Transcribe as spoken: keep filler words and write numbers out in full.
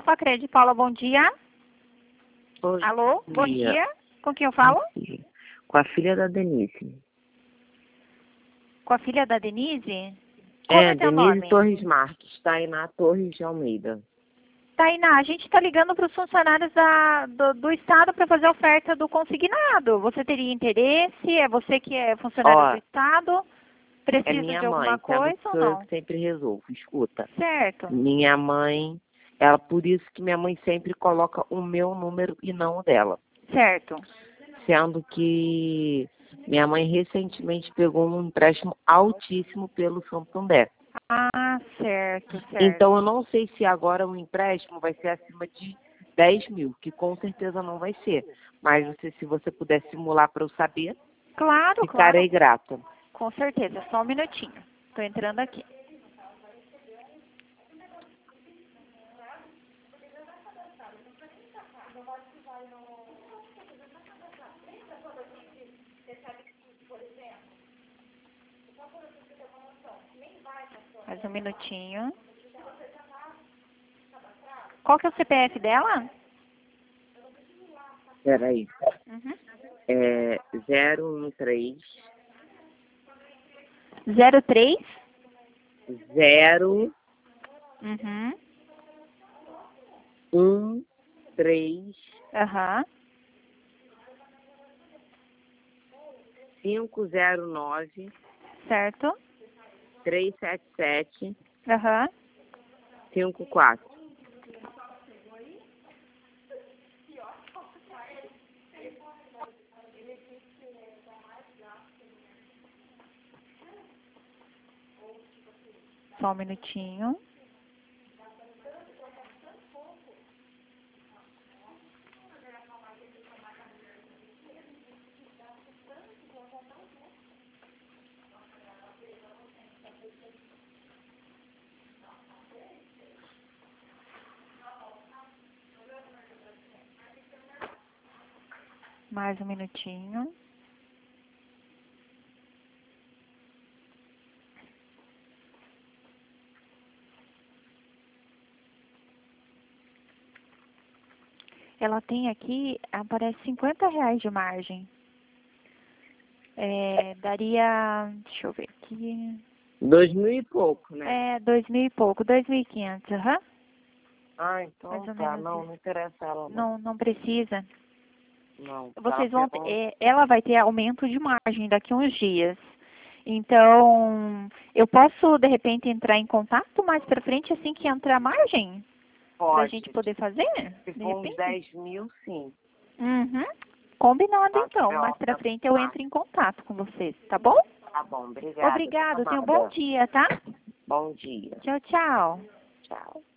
Facred. Paula, bom dia. Oi, Alô, bom dia. dia. Com quem eu falo? Com a filha da Denise. Com a filha da Denise? Qual É, é teu Denise nome? Torres Marques, está aí na Torres de Almeida. Tainá, a gente está ligando para os funcionários da, do, do Estado para fazer a oferta do consignado. Você teria interesse? É você que é funcionário Ó, do Estado? é Precisa minha de alguma mãe, sabe coisa que ou sou eu não? que sempre resolvo. Escuta, Certo. minha mãe, ela por isso que minha mãe sempre coloca o meu número e não o dela. Certo. Sendo que minha mãe recentemente pegou um empréstimo altíssimo pelo Santander. Ah, certo, certo. Então eu não sei se agora o empréstimo vai ser acima de dez mil, que com certeza não vai ser. Mas você, se você puder simular para eu saber, Claro, ficarei claro. grata. Com certeza. Só um minutinho. Estou entrando aqui. Mais um minutinho. Qual que é o C P F dela? Peraí. Uhum. É zero um três zero três. zero Uhum. um três Aham. cinco zero nove Certo. três sete sete Aham. cinco quatro. Só um minutinho. Mais um minutinho. Ela tem aqui, aparece cinquenta reais de margem. É, daria, deixa eu ver aqui. Dois mil e pouco, né? É, dois mil e pouco, dois mil e quinhentos, aham. Ah, então Mais ou tá. menos Não, isso. não interessa ela, não. Não, não precisa. Não, tá, Vocês vão, ter- pegou. é, ela vai ter aumento de margem daqui a uns dias. Então, eu posso, de repente, entrar em contato mais pra frente assim que entrar a margem? Pra Pode. gente poder fazer, Se de for uns repente? dez mil, sim. Uhum. Combinado, Tá, então. Mais pronto, pra tá, frente eu tá. entro em contato com vocês, tá bom? Tá bom, obrigada. Obrigado, tenha um bom Amada. dia, tá? Bom dia. Tchau, tchau. Tchau.